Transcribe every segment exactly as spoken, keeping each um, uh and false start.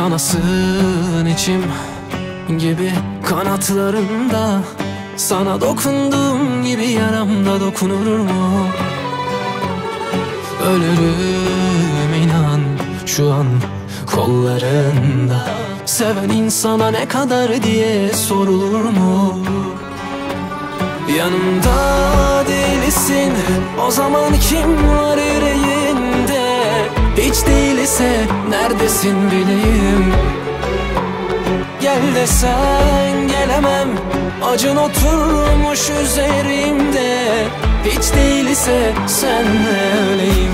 Kanasın içim gibi kanatlarında, sana dokunduğum gibi yaramda dokunur mu? Ölürüm inan şu an kollarında. Seven insana ne kadar diye sorulur mu? Yanımda değilsin, o zaman kim var yüreğinde? Hiç değilse neredesin bileyim. Gel desen gelemem, acın oturmuş üzerimde. Hiç değilse senle öleyim.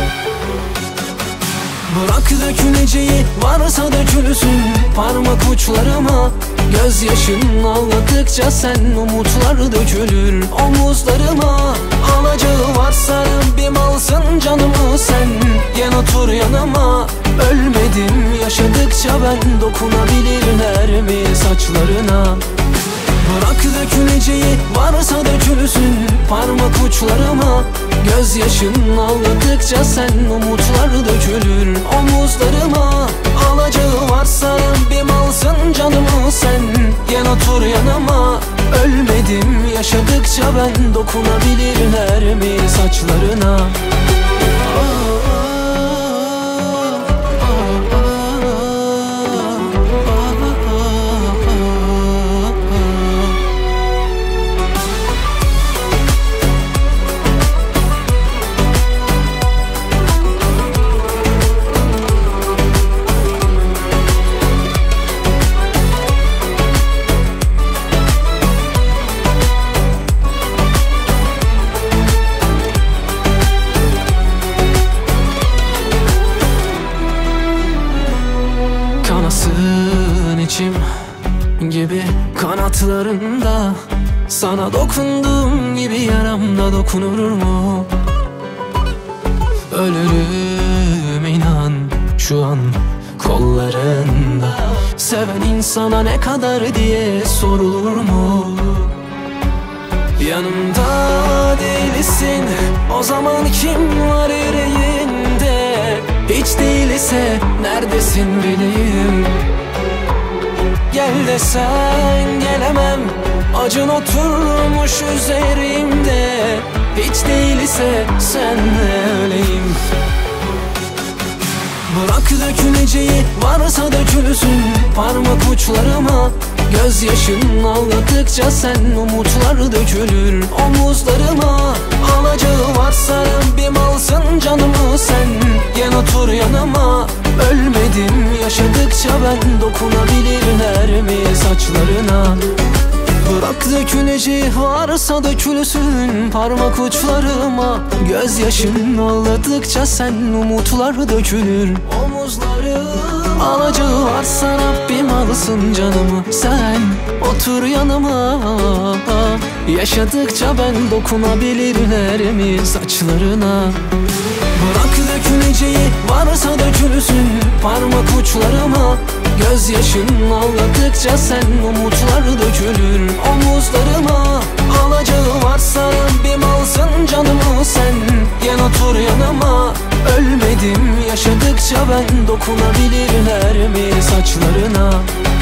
Bırak döküleceği varsa dökülsün parmak uçlarıma. Gözyaşın ağladıkça sen umutlar dökülür omuzlarıma. Alacağı varsa Rabbim alsın canımı sen. Gel otur yanıma, ölmedim yaşadıkça ben. Dokunabilirler mi saçlarına? Bırak döküleceği varsa dökülsün parmak uçlarıma. Gözyaşın ağladıkça sen umutlar dökülür omuzlarıma. Alacağı varsa Rabbim alsın canımı sen. Gel otur yanıma, ölmedim yaşadıkça ben. Dokunabilirler mi saçlarına? Kanasın içim gibi kanatlarında, sana dokunduğum gibi yaramda dokunur mu? Ölürüm inan şu an kollarında. Seven insana ne kadar diye sorulur mu? Yanımda değilsin, o zaman kim var yüreğinde? Hiç değilse neredesin bileyim. Gel desen gelemem, acın oturmuş üzerimde. Hiç değilse senle öleyim. Bırak döküleceği varsa dökülsün parmak uçlarıma. Gözyaşın ağladıkça sen umutlar dökülür omuzlarıma. Alacağı varsa Rabbim alsın canımı sen. Gel otur yanıma, ölmedim yaşadıkça ben. Dokunabilirler mi saçlarına? Bırak döküleceği varsa dökülsün parmak uçlarıma. Gözyaşın ağladıkça sen umutlar dökülür omuzlarıma. Alacağı varsa Rabbim alsın canımı sen. Otur yanıma, yaşadıkça ben. Dokunabilirler mi saçlarına? Bırak döküleceği varsa dökülsün parmak uçlarıma. Gözyaşın ağladıkça sen umutlar dökülür omuzlarıma. Alacağı varsa Rabbim alsın canımı sen. Gel otur yanıma, ölmedim yaşadıkça ben. Dokunabilirler mi saçlarına?